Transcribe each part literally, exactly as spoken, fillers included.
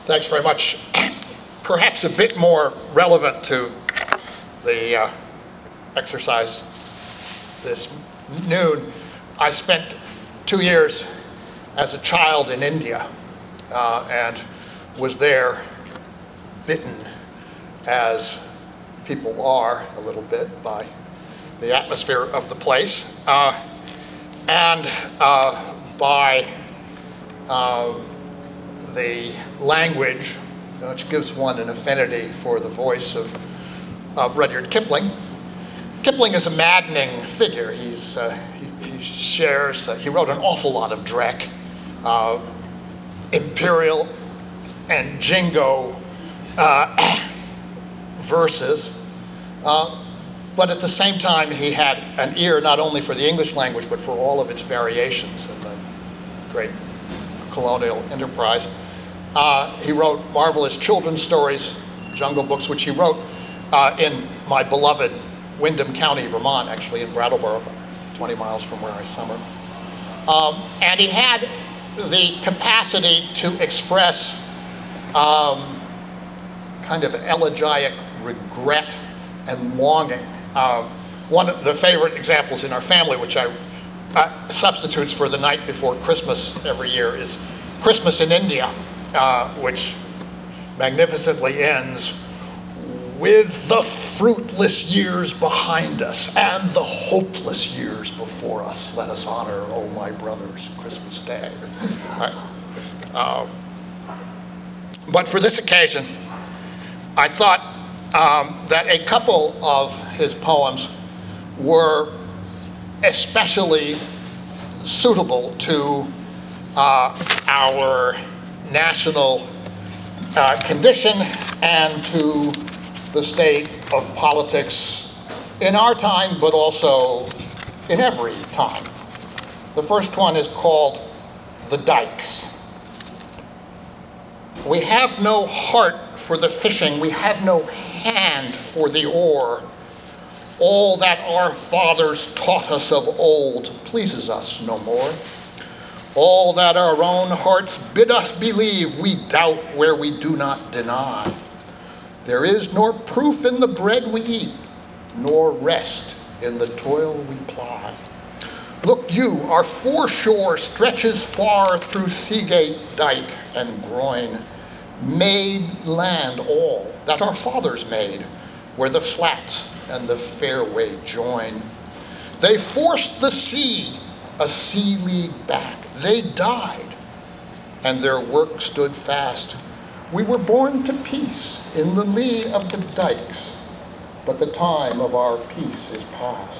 Thanks very much. Perhaps a bit more relevant to the uh, exercise this noon, I spent two years as a child in India uh, and was there bitten, as people are a little bit, by the atmosphere of the place uh, and uh, by uh, the language, which gives one an affinity for the voice of, of Rudyard Kipling. Kipling is a maddening figure. He's, uh, he, he shares, uh, he wrote an awful lot of Drek, uh, Imperial and Jingo uh, verses, uh, but at the same time he had an ear not only for the English language but for all of its variations in the great colonial enterprise. Uh, he wrote marvelous children's stories, Jungle Books, which he wrote uh, in my beloved Windham County, Vermont, actually in Brattleboro, twenty miles from where I summer. Um, and he had the capacity to express um, kind of elegiac regret and longing. Uh, one of the favorite examples in our family, which I uh, substitutes for the night before Christmas every year, is Christmas in India, uh, which magnificently ends with the fruitless years behind us and the hopeless years before us. Let us honor, oh my brothers, Christmas Day. Right. Uh, but for this occasion, I thought um, that a couple of his poems were especially suitable to uh, our national uh, condition and to the state of politics in our time, but also in every time. The first one is called The Dykes. We have no heart for the fishing, we have no hand for the oar. All that our fathers taught us of old pleases us no more. All that our own hearts bid us believe, we doubt where we do not deny. There is nor proof in the bread we eat, nor rest in the toil we ply. Look you, our foreshore stretches far through Seagate, Dyke, and Groyne, made land all that our fathers made, where the flats and the fairway join. They forced the sea a sea league back. They died, and their work stood fast. We were born to peace in the lee of the dykes, but the time of our peace is past.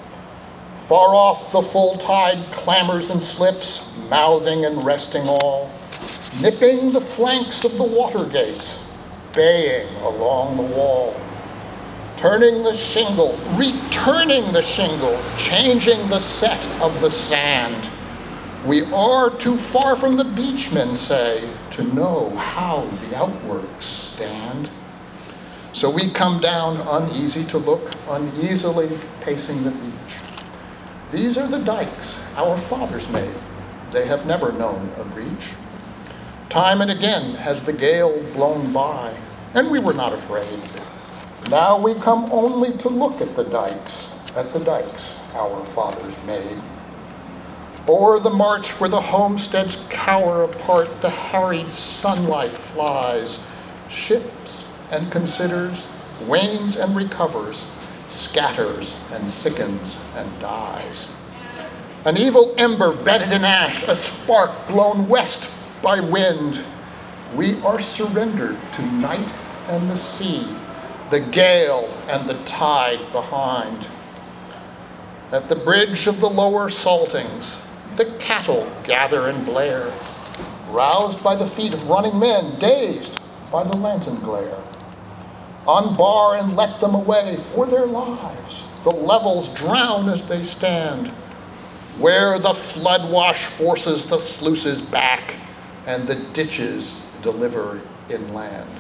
Far off the full tide clamors and slips, mouthing and resting all, nipping the flanks of the water gates, baying along the wall. Turning the shingle, returning the shingle, changing the set of the sand. We are too far from the beach, men say, to know how the outworks stand. So we come down uneasy to look, uneasily pacing the beach. These are the dykes our fathers made. They have never known a breach. Time and again has the gale blown by, and we were not afraid. Now we come only to look at the dykes, at the dykes our fathers made. O'er the march where the homesteads cower apart, the harried sunlight flies, shifts and considers, wanes and recovers, scatters and sickens and dies. An evil ember bedded in ash, a spark blown west by wind. We are surrendered to night and the sea, the gale and the tide behind. At the bridge of the lower saltings, the cattle gather and blare, roused by the feet of running men, dazed by the lantern glare. Unbar and let them away for their lives. The levels drown as they stand, where the flood wash forces the sluices back and the ditches deliver inland.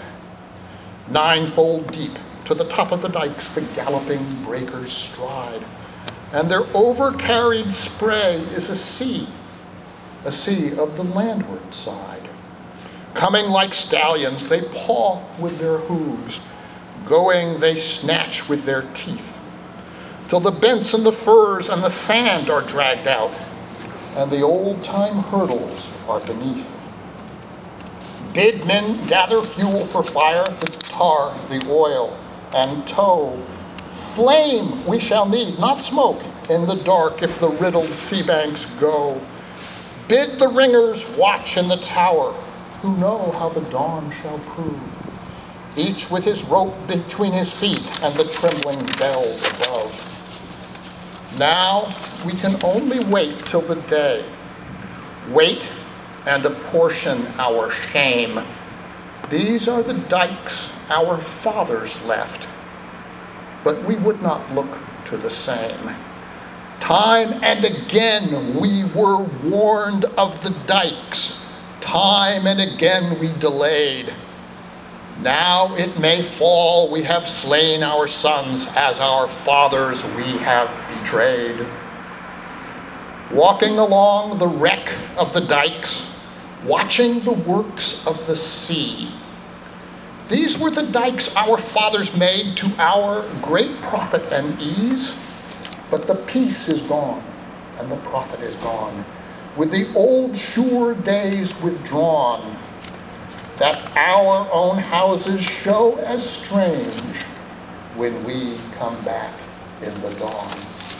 Ninefold deep to the top of the dykes the galloping breakers stride, and their overcarried spray is a sea, a sea of the landward side. Coming like stallions, they paw with their hooves. Going, they snatch with their teeth, till the bents and the furs and the sand are dragged out, and the old-time hurdles are beneath. Bid men gather fuel for fire, the tar, the oil, and tow. Flame we shall need, not smoke, in the dark if the riddled sea banks go. Bid the ringers watch in the tower, who know how the dawn shall prove, each with his rope between his feet and the trembling bells above. Now we can only wait till the day, wait and apportion our shame. These are the dikes our fathers left, but we would not look to the same. Time and again we were warned of the dikes. Time and again we delayed. Now it may fall we have slain our sons, as our fathers we have betrayed. Walking along the wreck of the dikes, watching the works of the sea. These were the dikes our fathers made to our great profit and ease. But the peace is gone, and the profit is gone, with the old sure days withdrawn, that our own houses show as strange when we come back in the dawn.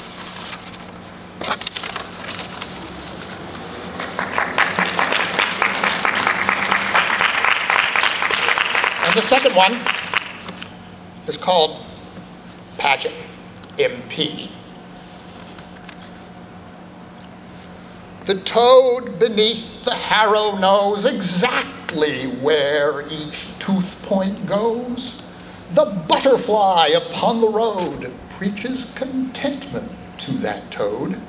And the second one is called Paget, M P. The toad beneath the harrow knows exactly where each tooth point goes. The butterfly upon the road preaches contentment to that toad.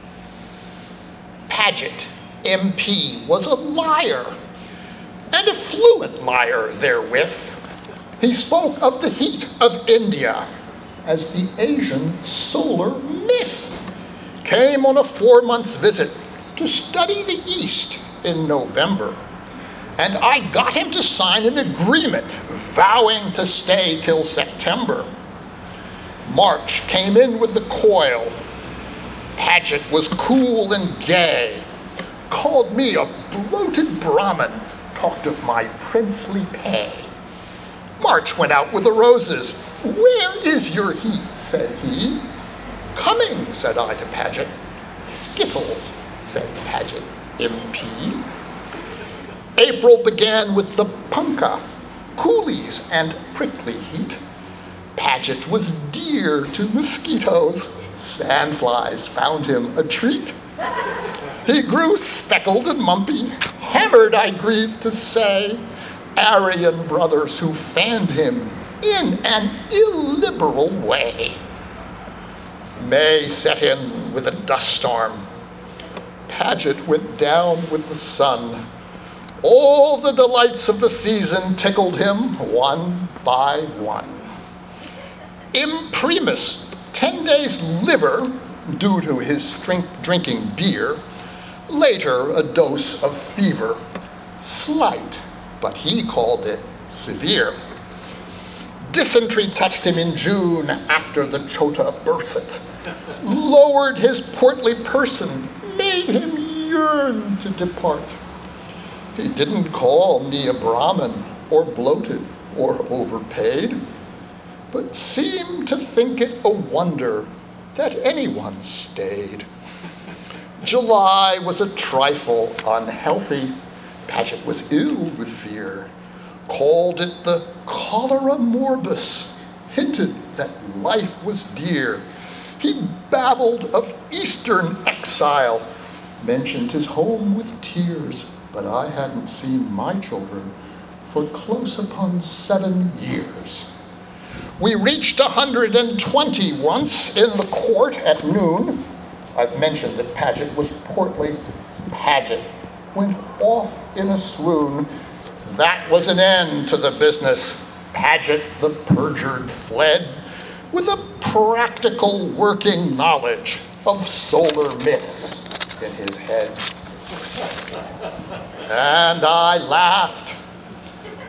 Paget, M P, was a liar, and a fluent liar therewith. He spoke of the heat of India as the Asian solar myth. Came on a four months visit to study the East in November, and I got him to sign an agreement vowing to stay till September. March came in with the coil. Paget was cool and gay, called me a bloated Brahmin, talked of my princely pay. March went out with the roses. Where is your heat, said he. Coming, said I to Paget. Skittles, said Paget, M P. April began with the punka, coolies, and prickly heat. Paget was dear to mosquitoes. Sandflies found him a treat. He grew speckled and mumpy, hammered, I grieve to say, Aryan brothers who fanned him in an illiberal way. May set in with a dust storm. Paget went down with the sun. All the delights of the season tickled him one by one. Imprimis, ten days liver, due to his strength drinking beer. Later, a dose of fever, slight, but he called it severe. Dysentery touched him in June after the Chota bursit, lowered his portly person, made him yearn to depart. He didn't call me a Brahmin, or bloated, or overpaid, but seemed to think it a wonder that anyone stayed. July was a trifle unhealthy. Paget was ill with fear, called it the cholera morbus, hinted that life was dear. He babbled of Eastern exile, mentioned his home with tears, but I hadn't seen my children for close upon seven years. We reached one hundred twenty once in the court at noon. I've mentioned that Paget was portly. Paget went off in a swoon. That was an end to the business. Paget the perjured fled with a practical working knowledge of solar myths in his head. And I laughed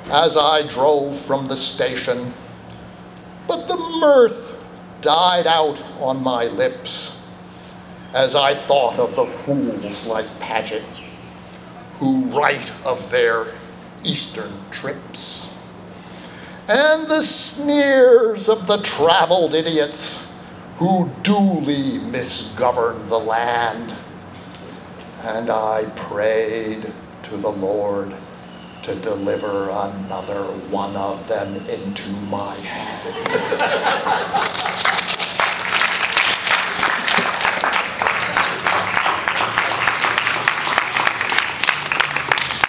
as I drove from the station, but the mirth died out on my lips as I thought of the fools like Paget who write of their Eastern trips, and the sneers of the traveled idiots who duly misgovern the land. And I prayed to the Lord to deliver another one of them into my hand.